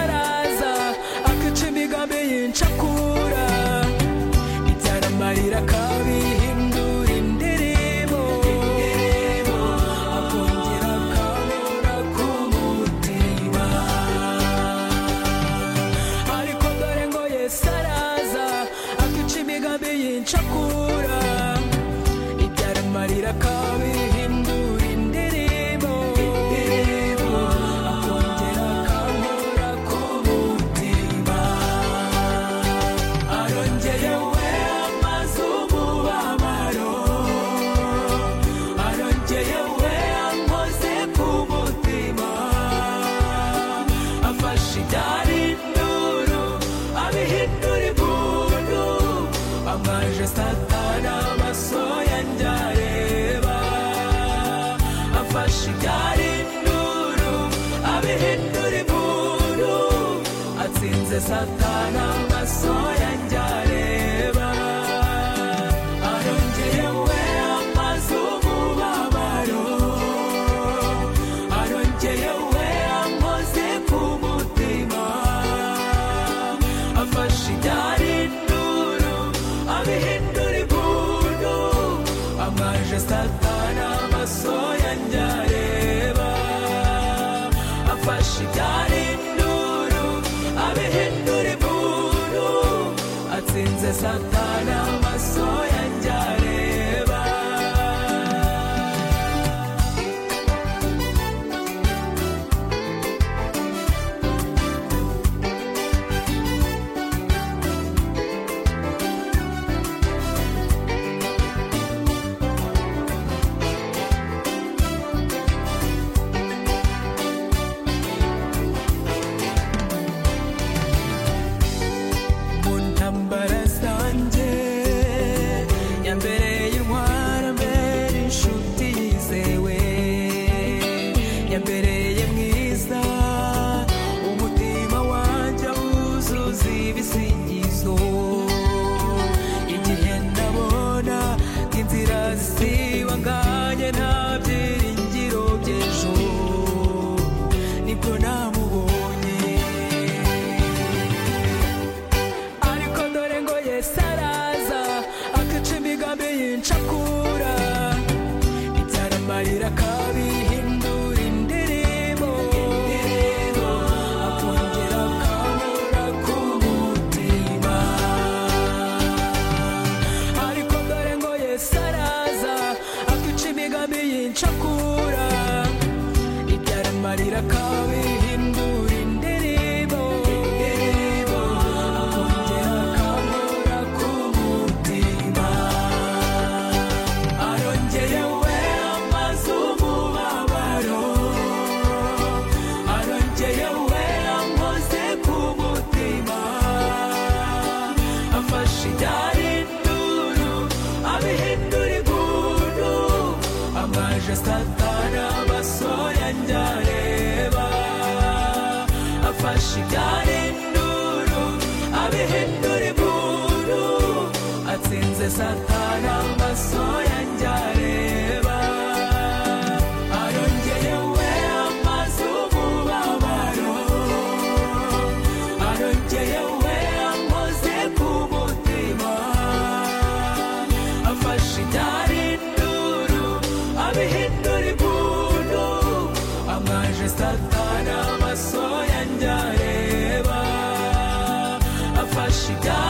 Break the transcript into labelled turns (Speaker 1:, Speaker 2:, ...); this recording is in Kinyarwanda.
Speaker 1: araza akica imigambi y'incakura ibyaramarira akabihindura indirimbo akongera akabura ku mutima ariko dore ngo Yesu araza akica imigambi y'incakura ibyaramarira akabihindura indirimbo akongera akabura ku mutima arongeye we amaze umubabaro arongeye we ankoze ku mutima afashe ibyari induru abihindura ibuntu amwaje Satana amaso yanjye areba afashe ibyari induru abihindura ibuntu atsinze Satana amaso yanjye areba arongeye we amaze umubabaro arongeye we ankoze ku mutima afashe ibyari induru abihindura ibuntu amwaje Satana amaso yanjye areba afashe ibyari induru abihindura ibuntu atsinze Satana amaso yanjye areba mu ntambara zanjye yambereye intwara mbere inshuti yizewe yambereye mwiza umutima wanjye wuzuza ibisingizo igihe ndabona inzira zisibanganye nta byiringiro by'ejo nibwo namubonye ariko dore ngo Yesu araza akica imigambi y'incakura ibyaramarira akabihindura indirimbo akongera akabura ku mutima ariko dore ngo Yesu araza akica imigambi y'incakura ibyaramarira akabihindura indirimbo akongera akabura ku mutima arongeye we amaze umubabaro arongeye we ankoze ku mutima afashe ibyari induru abihindura ibuntu amwaje Satana amaso yanjye areba afashe ibyari induru abihindura ibuntu atsinze Satana amaso yanjye areba arongeye we amaze umubabaro arongeye we ankoze ku mutima afashe ibyari induru abihindura ibuntu amwaje Satana amaso yanjye areba afashe ibyari